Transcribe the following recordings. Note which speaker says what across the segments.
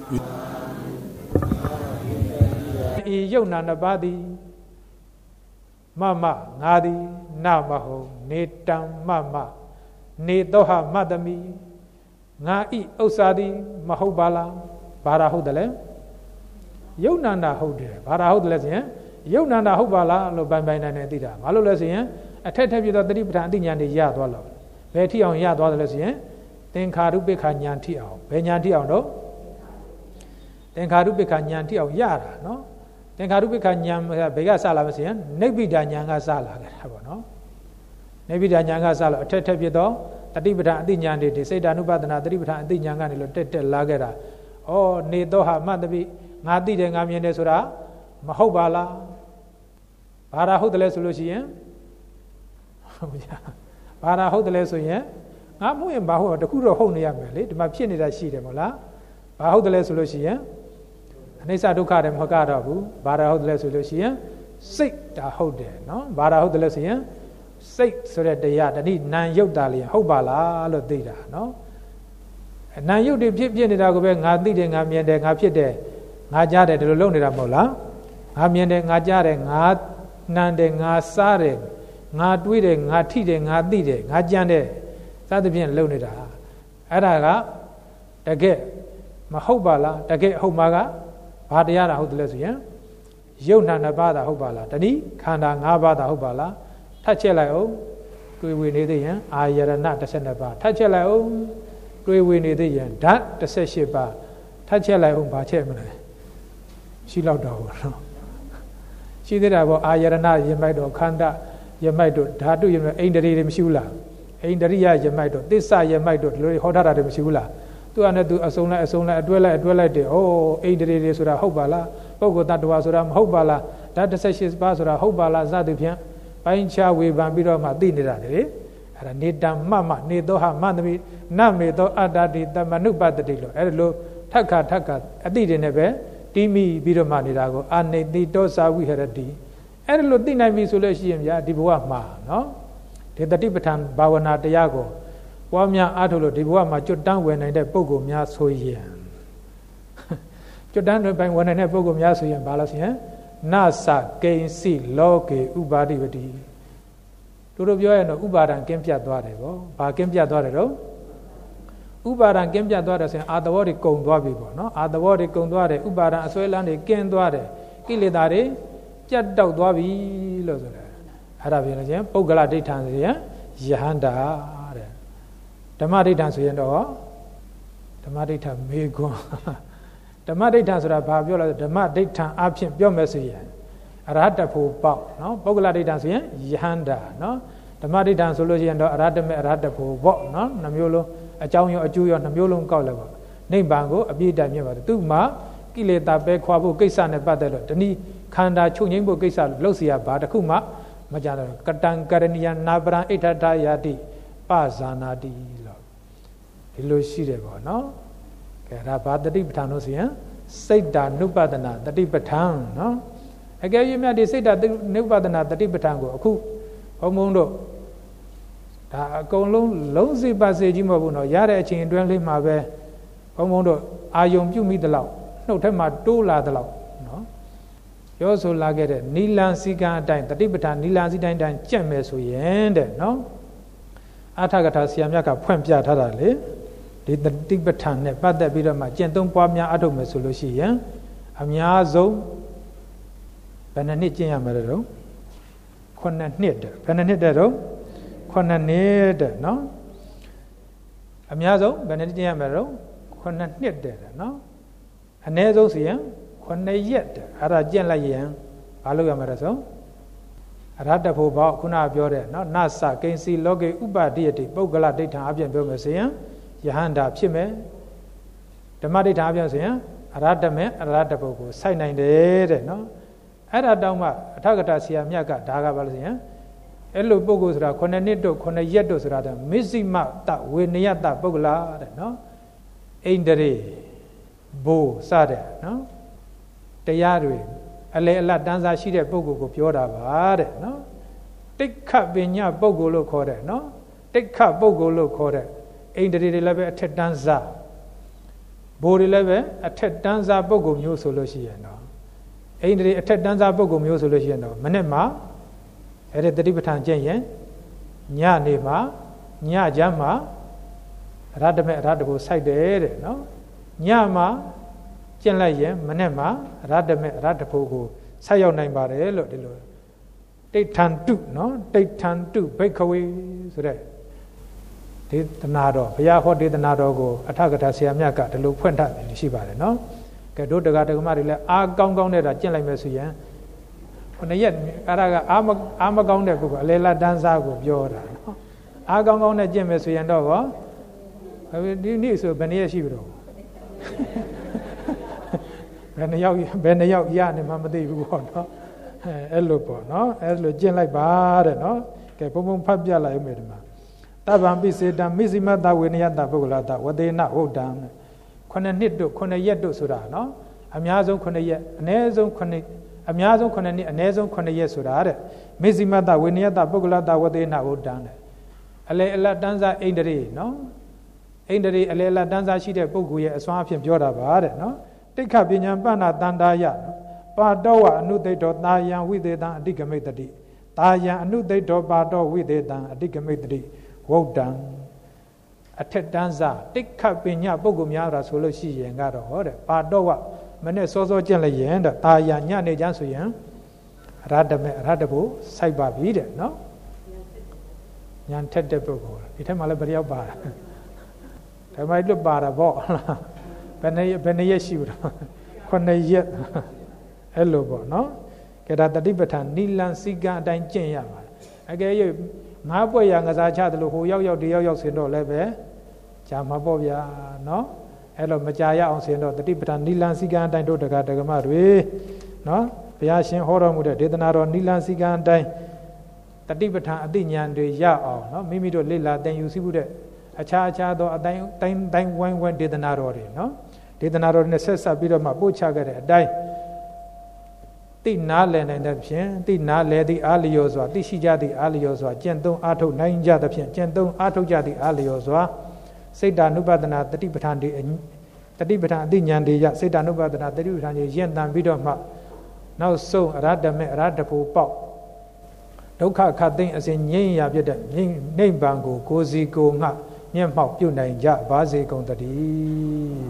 Speaker 1: ဤယုတ်နာနှစ်ပါးသည်မမငါသည်နမဟုနေတံမမနေသောဟမတမိငါဤဥစ္စာသည်မဟုတ်ပါလားဘာသာဟုတ်တယ်လဲယုတ်နန္ဒဟုတ်တယ်ဘာသာဟုတ်တယ်လဲဆိုရင်ယုတ်နန္ဒဟုတ်ပါလားလို့ပိုင်ပိုင်နိုင်သိတာဘာလို့လဲဆိုရင်အထက်ထက်ပြသောတတိပဋ္ဌာန်အသိဉာဏ်တွေရသွားလို့ဘယ်ထိအောင်ရသွားတယ်လဲဆိုရင်သင်္ခါရုပ္ပခဉာဏ်ထိအောင်ဘယ်ဉာဏ်ထိအောင်တော့သင်္ခါရုပ္ပခဉာဏ်ထိအောင်ရတာနော်သင်္ခါရုပ္ပခဉာဏ်ဘယ်ကစလာမဆိုရင်နိဗ္ဗိဒာဉာဏ်ကစလာခဲ့တာပေါ့နော်နိဗ္ဗိဒာဉာဏ်ကစလို့အထက်ထက်ပြသောတတိပဋ္ဌာန်အသိဉာဏ်တွေဒီစိတ်ဓာနုပဒနာတတိပဋ္ဌာန်အသိဉာဏ်ကနေလို့တက်လာခဲ့တာဩနေသောဟာမတ္တိငါသိတယ်ငါမြင်တယ်ဆိုတာမဟုတ်ပါလားဘာသာဟုတ်တယ်လဲဆိုလို့ရှိရင်ဘာသာဟုတ်တယ်လဲဆိုရင်ငါမှုရင်ဘာဟုတ်တခုတော့ဟုတ်နေရမယ်လေဒီမှာဖြစ်နေတာရှိတယ်မဟုတ်လားဘာဟုတ်တယ်လဲဆိုလို့ရှိရင်အနိစ္စဒုက္ခတယ်မဟုတ်တော့ဘူးဘာသာဟုတ်တယ်လဲဆိုလို့ရှိရင်စိတ်ဒါဟုတ်တယ်နော်ဘာသာဟုတ်တယ်လဲဆိုရင်စိတ်ဆိုတဲ့တရားတတိနာယုတ်တာလေးဟုတ်ပါလားလို့သိတာနော်နာယုတ်တွေဖြစ်နေတာကိုပဲငါသိတယ်ငါမြင်တယ်ငါဖြစ်တယ်ငါကြားတယ်ဒီလိုလုပ်နေတာမဟုတ်လားငါမြင်တယ်ငါကြားတယ်ငါနှမ်းတယ်ငါစားတယ်ငါတွေးတယ်ငါထိတယ်ငါသိတယ်ငါကြမ်းတယ်စသဖြင့်လုပ်နေတာအဲ့ဒါကတကယ်မဟုတ်ပါလားတကယ်ဟုတ်မှာကဘာတရားတာဟုတ်တယ်လဲဆိုရင်ယုတ်နာနှစ်ပါးတာဟုတ်ပါလားတတိခန္ဓာ၅ပါးတာဟုတ်ပါလားထပ်ချက်လိုက်အောင်တွေးဝေနေသေးရင်အာယရဏ12ပါးထပ်ချက်လိုက်အောင်တွေးဝေနေသေးရင်ဓာတ်18ပါးထပ်ချက်လိုက်အောင်ဘာချက်မလဲရှိလောက်တော့ဘူးနော်ရှိသေးတာပေါ့အာယရဏယမိုက်တော့ခန္ဓာယမိုက်တော့ဓာတုယမိုက်အိန္ဒြေတွေမရှိဘူးလားအိန္ဒရိယယမိုက်တော့သစ္စာယမိုက်တော့ဒီလိုဟောထားတာတွေမရှိဘူးလားသူကနဲ့သူအစုံလိုက်အတွဲလိုက်တယ်အိန္ဒြေတွေဆိုတာဟုတ်ပါလားပုဂ္ဂိုလ်တ attva ဆိုတာမဟုတ်ပါလားဓာတ်18ပါးဆိုတာဟုတ်ပါလားစသဖြင့်ပိုင်းခြားဝေဖန်ပြီးတော့မှသိနေတာလေအဲ့ဒါနေတံမမနေသောဟမတမိနမေသောအတ္တတိတမနုပတ္တိလို့အဲ့လိုထက်ခါအတိတွေနဲ့ပဲတီးမိပြီးတော့မှနေတာကိုအာနေတိတောစာဝိဟရတိအဲ့လိုသိနိုင်ပြီဆိုလို့ရှိရင်ဗျာဒီဘဝမှာနော်ဒီတတိပဋ္ဌာန်ဘာဝနာတရားကိုပွားများအားထုတ်လို့ဒီဘဝမှာကျွတ်တန်းဝင်နိုင်တဲ့ပုဂ္ဂိုလ်များဆိုရင်ကျွတ်တန်းတွေပိုင်ဝင်နိုင်တဲ့ပုဂ္ဂိုလ်များဆိုရင်ဘာလို့ဆိုရင်နသကိဉ္စီလောကေဥပါတိပတိတို့ပြောရရင်တော့ဥပါဒံကင်းပြတ်သွားတယ်ဗောဘာကင်းပြတ်သွားတယ်တော့ဥပါဒံကင်းပြတ်သွားတယ်ဆိုရင်အာသဝတွေကုန်သွားပြီဗောနော်အာသဝတွေကုန်သွားတယ်ဥပါဒံအစွဲလန်းတွေကင်းသွားတယ်ကိလေသာတွေပြတ်တောက်သွားပြီလို့ဆိုတယ်အဲ့ဒါပြောလို့ချင်းပုဂ္ဂလဒိဋ္ဌံဆိုရင်ယဟန္တာတဲ့ဓမ္မဒိဋ္ဌံဆိုရင်တော့ဓမ္မဒိဋ္ဌံမေခွန်းဓမ္မဒိဋ္ဌံဆိုတာဘာပြောလဲဓမ္မဒိဋ္ဌံအဖြစ်ပြောမယ်ဆိုရင်အရဟတဖို့ပေါ့နော်ပုဂ္ဂလဒိဋ္ဌံဆိုရင်ယဟန္တာနော်ဓမ္မဒိဋ္ဌံဆိုလို့ရှိရင်တော့အရဟတမေအရဟတဖို့ပေါ့နော်နှမျိုးလုံးအကြောင်းရောအကျိုးရောနှမျိုးလုံးကောက်လိုက်ပါနိဗ္ဗာန်ကိုအပြည့်အစုံမြင်ပါတယ်သူမှကိလေသာပဲခွာဖို့ကိစ္စနဲ့ပတ်သက်လို့တဏှိခန္ဓာချုပ်ငြိမ်းဖို့ကိစ္စလုပ်เสียဘာတစ်ခုမှမကြတော့ကတံကရဏီယနာပရံဣဋ္ဌထာယတိပဇာနာတိလို့ဒီလိုရှိတယ်ပေါ့နော်ကဲဒါဘာတတိပဋ္ဌာန်လို့ဆိုရင်စိတ်ဓာနုပဒနာတတိပဋ္ဌာန်နော်အကယ်၍မြတ်ဒီစိတ်ဓာနုပဒနာတတိပဋ္ဌာန်ကိုအခုဘုံဘုံတို့ဒါအကုန်လုံးစိပါစေကြီးမဟုတ်ဘူးနော်ရတဲ့အချိန်အတွင်းလေးမှာပဲဘုံဘုံတို့အာယုံပြုမိသလောက်နှုတ်ထက်မှာတိုးလာသလောက်နော်ပြောဆိုလာခဲ့တဲ့နီလန်စီကံအတိုင်းတတိပဋ္ဌာန်နီလန်စီတိုင်းကြက်မယ်ဆိုရင်တဲ့နော်အထကထာဆရာမြတ်ကဖွင့်ပြထားတာလေဒီတတိပဋ္ဌာန်နဲ့ပတ်သက်ပြီးတော့မှကျင့်သုံးပွားများအထုတ်မယ်ဆိုလို့ရှိရင်အများဆုံးဘယ်နှစ်ကျင့်ရမလဲတော့9နှစ်တဲ့ဘယ်နှစ်တဲ့တော့9နှစ်တဲ့နော်အများဆုံးဘယ်နှစ်ကျင့်ရမလဲတော့9နှစ်တဲ့နော်အနည်းဆုံးဆိုရင်9ရက်တဲ့အဲ့ဒါကျင့်လိုက်ရင်ဘာလုပ်ရမလဲဆိုအရဟတဖို့ပေါ့ခုနပြောတဲ့နော်နသကိဉ္စီလောကေဥပါတိယတိပုဂ္ဂလဒိဋ္ဌံအပြင်ပြောမယ်ဆိုရင်ယဟန္တာဖြစ်မယ်ဓမ္မဒိဋ္ဌံအပြင်ဆိုရင်အရဟတမေအရဟတဖို့ကိုစိုက်နိုင်တယ်တဲ့နော်အဲ့ဒါတောင်းမှအထကထာဆရာမြတ်ကဒါကဘာလို့ဆိုရင်အဲ့လိုပုဂ္ဂိုလ်ဆိုတာ9နှစ်တို့9ရက်တို့ဆိုတာတဲ့မစ္စည်းမတဝေနယတပုဂ္ဂလာတဲ့နော်ဣန္ဒြေဘိုးစတဲ့နော်တရားတွေအလေအလတ်တန်းစားရှိတဲ့ပုဂ္ဂိုလ်ကိုပြောတာပါတဲ့နော်တိက္ခပညာပုဂ္ဂိုလ်လို့ခေါ်တယ်နော်တိက္ခပုဂ္ဂိုလ်လို့ခေါ်တဲ့ဣန္ဒြေတွေလည်းပဲအထက်တန်းစားဘိုးတွေလည်းပဲအထက်တန်းစားပုဂ္ဂိုလ်မျိုးဆိုလို့ရှိရင်တော့အိန္ဒြေအထက်တန်းစားပုဂ္ဂိုလ်မျိုးဆိုလို့ရှိရင်တော့မနေ့မှာအဲ့ဒီတတိပဋ္ဌာန်ကျင့်ရင်ညနေမှာညချမ်းမှာရတ္တမေရတ္တဘုစိုက်တယ်တဲ့နော်ညမှာကျင့်လိုက်ရင်မနေ့မှာရတ္တမေရတ္တဘုကိုဆက်ရောက်နိုင်ပါတယ်လို့ဒီလိုတိဋ္ဌံတုနော်တိဋ္ဌံတုဘိက္ခဝေဆိုတဲ့ဒေသနာတော်ဘုရားဟောဒေသနာတော်ကိုအထကထာဆရာမြတ်ကဒီလိုဖွင့်ထားတယ်ရှိပါတယ်နော်ကဲတို့တက္ကဒကမတွေလည်းအားကောင်းကောင်းနဲ့တာကျင့်လိုက်မယ်ဆိုရင်ခုနှစ်ရက်အဲ့ဒါကအားမကောင်းတဲ့ပုဂ္ဂိုလ်အလေလတ်တန်းစားကိုပြောတာနော်အားကောင်းကောင်းနဲ့ကျင့်မယ်ဆိုရင်တော့ဒီနေ့ဆိုဘယ်နှစ်ရက်ရှိပြီတော့ဘယ်နှစ်ယောက်ရနေမှမသိဘူးပေါ့နော်အဲ့လိုပေါ့နော်အဲ့လိုကျင့်လိုက်ပါတဲ့နော်ကဲဘုံဘုံဖတ်ပြလိုက်ဦးမယ်ဒီမှာတဗ္ဗံပိစေတံမိစိမတဝေနယတပုဂ္ဂလတဝတေနဟုတ်တံ9နှစ်တို့9ရက်တို့ဆိုတာနော်အများဆုံး9ရက်အနည်းဆုံး9အများဆုံး9နှစ်အနည်းဆုံး9ရက်ဆိုတာတဲ့မိစိမတဝေနယတပုဂ္ဂလတဝတေနဟုတ်တံတဲ့အလေအလတ်တန်းစားအိန္ဒြေနော်အိန္ဒြေအလေအလတ်တန်းစားရှိတဲ့ပုဂ္ဂိုလ်ရဲ့အစွမ်းအဖြစ်ပြောတာပါတဲ့နော်တိက္ခပညာပဏ္ဏတန္တာယပါတောဝအနုသိတောတာယံဝိသေတံအတိကမိတ္တိတာယံအနုသိတောပါတောဝိသေတံအတိကမိတ္တိဝုဒ္ဒံအထက်တန်းစားတိက္ခပညာပုဂ္ဂိုလ်များတာဆိုလို့ရှိရင်ကတော့ဟောတဲ့ပါတောဝမနဲ့စောစောကျင့်လိုက်ရင်တဲ့တာယံညနေချမ်းဆိုရင်ရတ္တမေရတ္တဘုစိုက်ပါပြီတဲ့နော်ညာထက်တဲ့ပုဂ္ဂိုလ်ဒီထက်မှလည်းဘယ်ရောက်ပါတာဒါမှလွတ်ပါတာပေါ့ဘယ်နှစ်ရက်ရှိဘူးတော့9ရက်အဲ့လိုပေါ့နော်ကဲဒါတတိပဋ္ဌာန်နိလန်စိကအတိုင်းကျင့်ရပါတယ်အကယ်၍ငါးပွက်ရငစားချတယ်လို့ဟိုရောက်ဒီရောက်စင်တော့လည်းပဲကြာမှာပေါ့ဗျာနော်အဲ့လိုမကြာရအောင်စင်တော့တတိပဋ္ဌာန်နိလန်စိကအတိုင်းတို့တက္ကဒကမတွေနော်ဘုရားရှင်ဟောတော်မူတဲ့ဒေသနာတော်နိလန်စိကအတိုင်းတတိပဋ္ဌာန်အသိဉာဏ်တွေရအောင်နော်မိမိတို့လေ့လာသင်ယူသိမှုတဲ့အခြားသောအတိုင်းဝိုင်းဒေသနာတော်တွေနော်ဒေသနာတော်နဲ့ဆက်ဆက်ပြီးတော့မှပို့ချခဲ့တဲ့အတိုင်းတိနာလည်နိုင်တဲ့ဖြင့်တိနာလည်သည့်အာလျောစွာတိရှိကြသည့်အာလျောစွာကျင့်သုံးအားထုတ်နိုင်ကြသဖြင့်ကျင့်သုံးအားထုတ်ကြသည့်အာလျောစွာစိတ်တ ानु ပဒနာတတိပဋ္ဌာန်တွေတတိပဋ္ဌာန်အသိဉာဏ်တွေရစိတ်တ ानु ပဒနာတတိပဋ္ဌာန်တွေရင့်တန်ပြီးတော့မှနောက်ဆုံးအရဟတမေအရဟတဖို့ပေါက်ဒုက္ခခတ်သိမ်းအစဉ်ငြိမ်းရာဖြစ်တဲ့နိဗ္ဗာန်ကိုကိုယ်စီကိုယ်ငှမျက်မှောက်ပြုနိုင်ကြပါစေကုန်သတည်း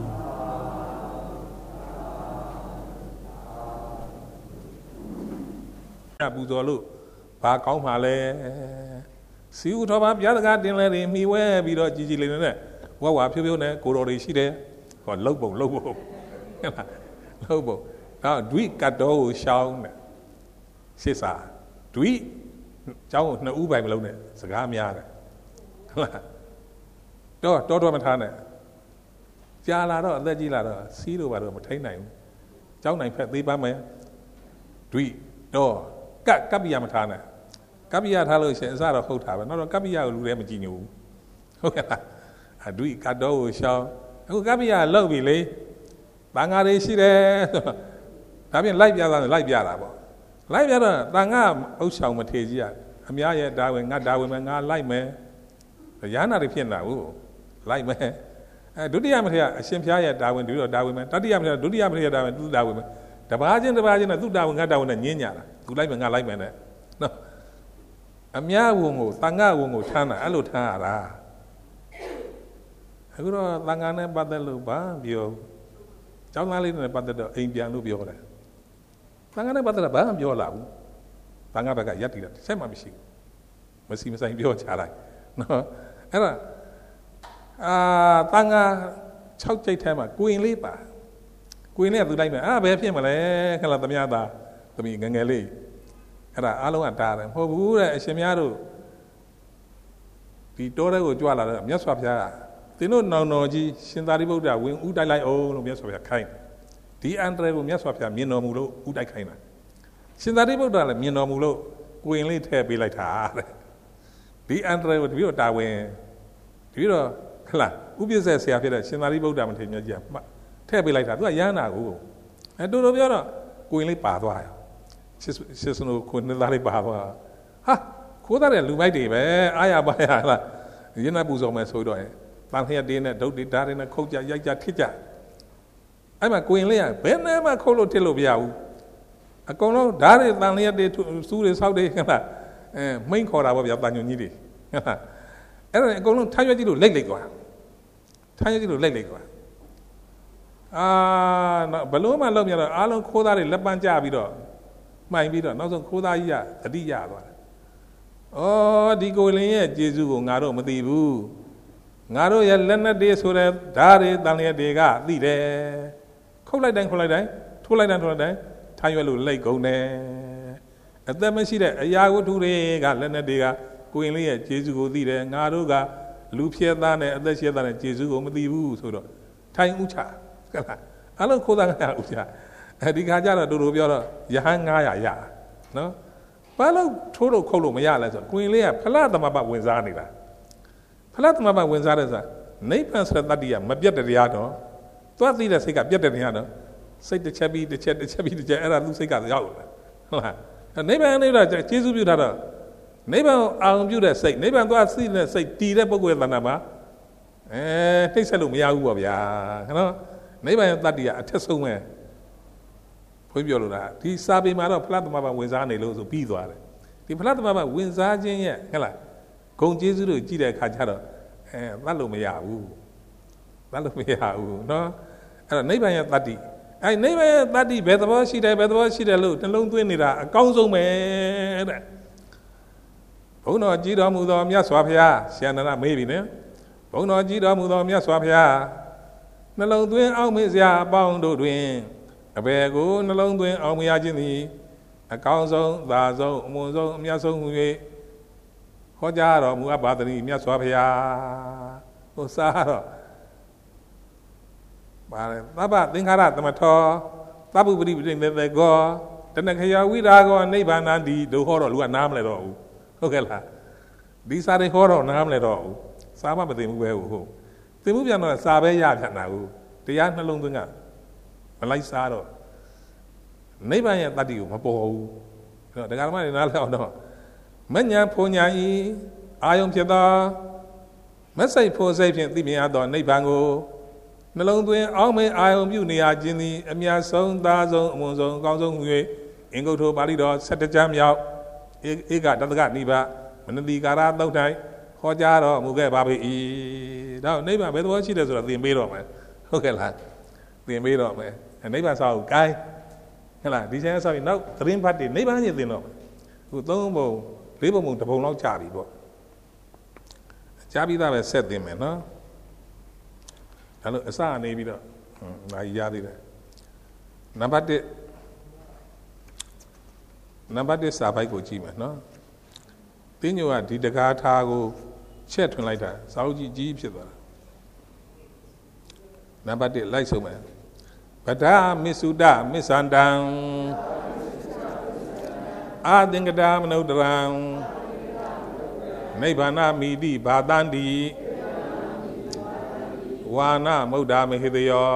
Speaker 2: ပူဇော်လို့ဘာကောင်းမှလဲစီဥတော်ဘာပြားစကားတင်လဲတွေမှီဝဲပြီးတော့ကြီးလေးနဲ့ဝဝဖြိုးဖြိုးနဲ့ကိုတော်တွေရှိတယ်ဟောလှုပ်ပုံဟဲ့လားလှုပ်ပုံတော့ဒွိကတ်တော်ကိုရှောင်းတယ်ရှစ်စာဒွိကျောင်းကိုနှစ်ဦးပိုင်မလုံးနဲ့စကားများတယ်ဟုတ်လားတော့မထားနဲ့ကြာလာတော့အသက်ကြီးလာတော့စီးလို့ပါတော့မထိန်နိုင်ဘူးကျောင်းနိုင်ဖက်သေးပါမယ်ဒွိတော့ကပ်ပိယမထားနဲ့ကပ်ပိယထားလို့ရှိရင်အစတော့ဟုတ်တာပဲနောက်တော့ကပ်ပိယကိုလူတွေမကြည့်ညိုဘူးဟုတ်ကဲ့လားအဒွိကတ်တော်ကိုရှောင်းအခုကပ်ပိယလောက်ပြီလေတန်ဃာတွေရှိတယ်ဒါပြင်လိုက်ပြတာလိုက်ပြတာပေါ့လိုက်ပြတော့တန်ဃာအုပ်ဆောင်မထေကြီးကအများရဲ့ဒါဝင်ငါဒါဝင်မယ်ငါလိုက်မယ်ရဟနာတွေဖြစ်နေတာဟုတ်လိုက်မယ်ဒုတိယမထေရအရှင်ဖျားရဲ့ဒါဝင်ပြီးတော့ဒါဝင်မယ်တတိယမထေရဒုတိယမထေရဒါဝင်သူဒါဝင်မယ်တပါးချင်းနဲ့သူ့တာဝန်ငါတာဝန်နဲ့ညင်းညာတာသူလိုက်မယ်ငါလိုက်မယ်နဲ့နော်အများဝန်ကိုသံဃာဝန်ကိုထမ်းတာအဲ့လိုထမ်းရတာအခုတော့သံဃာနဲ့ပတ်သက်လို့ဘာပြောကျောင်းသားလေးနဲ့ပတ်သက်တော့အိမ်ပြန်လို့ပြောတယ်သံဃာနဲ့ပတ်သက်တာဘာမှပြောလာဘူးသံဃာဘက်ကရက်တည်တာဆက်မှမရှိဘူးမစီမဆိုင်ပြောချလိုက်နော်အဲ့ဒါသံဃာ6ကျိတ်ထဲမှာကိုရင်လေးပါကိုင်းနဲ့သူလိုက်မယ်ဘယ်ဖြစ်မလဲခလာသမ ्या သားသမီးငငယ်လေးအဲ့ဒါအားလုံးကတားတယ်မဟုတ်ဘူးတဲ့အရှင်များတို့ဒီတောထဲကိုကြွလာတော့မြတ်စွာဘုရားကသင်တို့နောင်တော်ကြီးရှင်သာရိပုတ္တရာဝင်ဥတိုက်လိုက်အောင်လို့မြတ်စွာဘုရားခိုင်းဒီအန္တရာယ်ကိုမြတ်စွာဘုရားမြင်တော်မူလို့ဥတိုက်ခိုင်းတာရှင်သာရိပုတ္တရာလည်းမြင်တော်မူလို့ကိုင်းလေးထည့်ပေးလိုက်တာတဲ့ဒီအန္တရာယ်ကိုတပည့်တော်တာဝန်တပည့်တော်ခလာဥပ္ပစ္စေဆရာဖြစ်တဲ့ရှင်သာရိပုတ္တရာမထေရမြတ်ကြီးကထည့်ပေးလိုက်တာသူကရဟန္တာကိုတူတူပြောတော့ကိုရင်လေးပါသွားရောရှစ်စနုကိုနှစ်သားလေးပါသွားဟာခိုးသားတဲ့လူမိုက်တွေပဲအားရပါရလားရင်းနှပူဆောင်မယ်ဆိုတော့တန်ခရက်တင်းနဲ့ဒုတ်တွေဓာတ်တွေနဲ့ခုတ်ကြရိုက်ကြထစ်ကြအဲ့မှာကိုရင်လေးကဘယ်နဲ့မှခုတ်လို့ထစ်လို့မရဘူးအကုန်လုံးဓာတ်တွေတန်လျက်တွေစူးတွေဆောက်တွေဟဲ့လားမိန်ခေါ်တာပေါ့ဗျာတန်ညွန်ကြီးတွေဟဲ့လားအဲ့ဒါအကုန်လုံးထားရွက်ကြည့်လို့လိတ်သွားထားရွက်ကြည့်လို့လိတ်သွားဘလုံးမှလုံးမြတော့အားလုံးခိုးသားတွေလက်ပန်းကျပြီးတော့မှိုင်ပြီးတော့နောက်ဆုံးခိုးသားကြီးကတတိယသွားတယ်။ဒီကိုလင်းရဲ့ကျေးဇူးကိုငါတို့မသိဘူး။ငါတို့ရဲ့လက်နက်တွေဆိုတဲ့ဓာတ်တွေတန်လျက်တွေကသိတယ်။ခုတ်လိုက်တိုင်းထိုးလိုက်တိုင်းထားရွက်လို့လိတ်ကုန်တယ်။အသက်မရှိတဲ့အရာဝတ္ထုတွေကလက်နက်တွေကကိုရင်လေးရဲ့ကျေးဇူးကိုသိတယ်။ငါတို့ကလူဖြဲသားနဲ့အသက်ရှိသားနဲ့ကျေးဇူးကိုမသိဘူးဆိုတော့ထိုင်ဥချကလားအလုံးခိုးသား900ဥချဒီခါကျတော့တို့ပြောတော့ယဟန်900ရနော်ဘာလို့ထိုးလို့ခုတ်လို့မရလဲဆိုတော့ကိုရင်လေးကဖလားသမဘဝင်စားနေတာဖလားသမဘဝင်စားတဲ့ဆိုနိဗ္ဗာန်ဆိုတဲ့တတ္တိကမပြတ်တရားတော့သွားသိတဲ့စိတ်ကပြတ်တဲ့တရားတော့စိတ်တစ်ချက်ပြီးတစ်ချက်အဲ့ဒါသူ့စိတ်ကရောက်လာဟုတ်လားနိဗ္ဗာန်နဲ့တော့ကျေးဇူးပြုထားတော့နိဗ္ဗာန်အောင်ပြုတဲ့စိတ်နိဗ္ဗာန်သွားသိတဲ့စိတ်တည်တဲ့ပုဂ္ဂိုလ်ရဲ့တဏ္ဍာမှာနှိမ့်ဆက်လို့မရဘူးပေါ့ဗျာနော်နိဗ္ဗာန်ရဲ့တတ္တိကအထက်ဆုံးပဲဘုန်းကြီးပြောလို့လားဒီစာပေမှာတော့ဖလားသမဘဝင်စားနေလို့ဆိုပြီးသွားတယ်ဒီဖလားသမဘဝင်စားခြင်းရဲ့ဟဲ့လားဂုံကျေးဇူးတို့ကြည့်တဲ့အခါကျတော့သတ်လို့မရဘူးနော်အဲ့တော့နိဗ္ဗာန်ရဲ့တတ္တိနိဗ္ဗာန်ရဲ့တတ္တိဘယ်သဘောရှိတယ်လို့နှလုံးသွင်းနေတာအကောင်းဆုံးပဲတဲ့ဘုန်းတော်ကြည်တော်မူသောမြတ်စွာဘုရားရှင်နန္ဒမေးပြီနော်ဘုန်းတော်ကြည်တော်မူသောမြတ်စွာဘုရားနှလုံးသွင်းအောင်မေ့စရာအပေါင်းတို့တွင်အဘယ်ကိုနှလုံးသွင်းအောင်မရခြင်းသည်အကောင်းဆုံးသာဆုံးအမွန်ဆုံးအမြတ်ဆုံးဟူ၍ဟောကြားတော်မူအပ်ပါသည်မြတ်စွာဘုရားဟိုစားတော့ပါလေသဗ္ဗသင်္ခါရသမထောသဗ္ဗပရိပတိနေတေကောတဏခယဝိရာကောနိဗ္ဗာနံဒီတို့ဟောတော့လူကနားမလဲတော့ဘူးဟုတ်ကဲ့လားဒီစာတွေဟောတော့နားမလဲတော့ဘူးစာမသိဘူးပဲဟုတ်သိမှုပြန်တော့စာပဲရပြန်တာဟုတ်တရားနှလုံးသွင်းကမလိုက်စားတော့နိဗ္ဗာန်ရဲ့တတ္တိကိုမပေါ်ဘူးအဲ့တော့တရားဓမ္မတွေနားလည်အောင်တော့မဉ္ဇဉ်ဖုန်ညာဤအာယုံဖြစ်သောမစိတ်ဖို့စိတ်ဖြင့်သိမြင်ရသောနိဗ္ဗာန်ကိုနှလုံးသွင်းအောင်းမေအာယုံပြုနေရခြင်းသည်အမြတ်ဆုံးသာဆုံးအမွန်ဆုံးအကောင်းဆုံးဟူ၍အင်္ဂုတ္တပါဠိတော်17ကျမ်းမြောက်ဧကတတ္တကနိဗ္ဗာန်မနတိကာရသုတ်၌ဟောကြားတော်မူခဲ့ပါ၏ဒါနိဗ္ဗာန်ဘယ်သဘောရှိတယ်ဆိုတော့သင်ပေးတော့မယ်ဟုတ်ကဲ့လားသင်ပေးတော့မယ်နိဗ္ဗာန်ဆောက်ကိုင်းဟဲ့လားဒီချိန်ဆောက်ရင်နောက်သတင်းဖတ်တွေနိဗ္ဗာန်ကြီးသင်တော့မယ်ခု3ပုံ4ပုံတစ်ပုံလောက်ကြာပြီပေါ့ကြာပြီးသားပဲဆက်သင်မယ်နော်ဒါလို့အစအနေပြီးတော့ဒါရသေးတယ်နံပါတ်1စာပိုက်ကိုကြည့်မယ်နော်တင်းညိုကဒီတကားထားကိုချက်ထွင်လိုက်တာစာအုပ်ကြီးဖြစ်သွားတာနံပါတ်1လိုက်ဆုံးမယ်ဗဒ္ဓမစ္ဆုဒမစ္ဆန္တံအာသင်္ကတာမနုဿရံနိဗ္ဗာနမိတိဘာတန္တိဝါနမုဒ္ဒမဟိတယော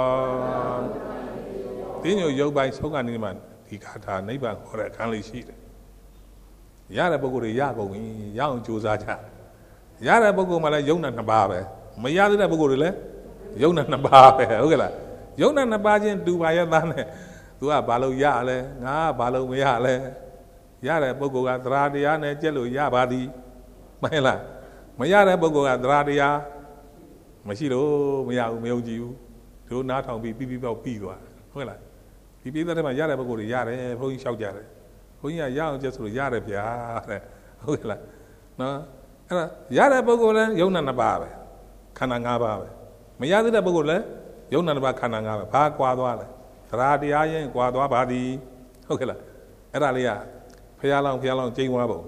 Speaker 2: တင်းညိုရုပ်ပိုင်းဆုံးကနေမှဒီခါထာနိဗ္ဗာန်ခေါ်တဲ့အခန်းလေးရှိတယ်ရတဲ့ပုဂ္ဂိုလ်တွေရကုန်ပြီရအောင်ကြိုးစားကြရတဲ့ပုဂ္ဂိုလ်မှလည်းယုံနာ2ပါးပဲမရသေးတဲ့ပုဂ္ဂိုလ်တွေလည်းယုံနာ2ပါးပဲဟုတ်ကဲ့လားယုံနာ2ပါးချင်းတူပါရဲ့သားနဲ့ तू ကဘာလို့ရလဲငါကဘာလို့မရလဲရတဲ့ပုဂ္ဂိုလ်ကသရတရားနဲ့ကျက်လို့ရပါသည်မှန်လားမရတဲ့ပုဂ္ဂိုလ်ကသရတရားမရှိလို့မရဘူးမယုံကြည်ဘူးတို့နားထောင်ပြီးပြီးပေါက်ပြီးသွားဟုတ်လားဒီပြည်သားတွေမှာရတဲ့ပုဂ္ဂိုလ်တွေရတယ်ဘုန်းကြီးလျှောက်ကြတယ်ဘုန်းကြီးကရအောင်ကျက်ဆိုလို့ရတယ်ဗျာတဲ့ဟုတ်ကဲ့လားနော်အဲ့ဒါရတဲ့ပုဂ္ဂိုလ်လည်းယုံနာ2ပါးပဲခန္ဓာ5ပါးပဲမရသေးတဲ့ပုဂ္ဂိုလ်လည်းယုံနာ2ပါးခန္ဓာ5ပါးဘာကွာသွားလဲသရတရားရင်ကွာသွားပါသည်ဟုတ်ကဲ့လားအဲ့ဒါလေးကဖျားလောင်းကျိန်းသွားပုံ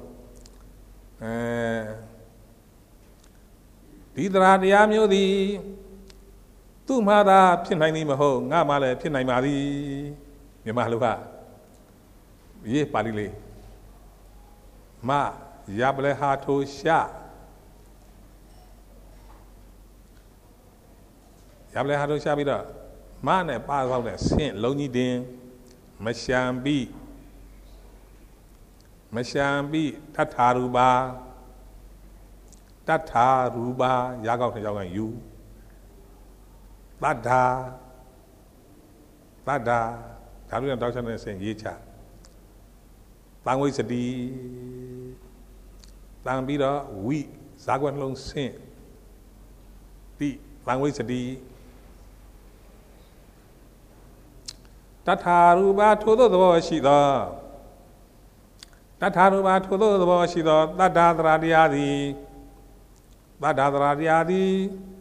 Speaker 2: ဒီသရတရားမျိုးသည်သူ့မှာသာဖြစ်နိုင်သည်မဟုတ်ငါမှလည်းဖြစ်နိုင်ပါသည်မြန်မာလူကရေးပါဠိလေးမယပလေဟာထိုရှာယပလေဟာထိုရှာပြီးတော့မနဲ့ပါသွားတဲ့ဆင့်လုံးကြီးတင်မရှံပြီးတထာရူပါရာကောက်2ယောက်ကယူတထာ Tát đà Thảo Nguyên Đạo Chân này sẽ dễ chả Tăng với sẽ đi Tăng bí đó Vị Giá quan lông sinh Đi Tăng với sẽ đi Tát hà rù ba thô tô tô xì đó Tát hà rù ba thô tô tô xì đó Tát đà đà đi Tát đà đà đi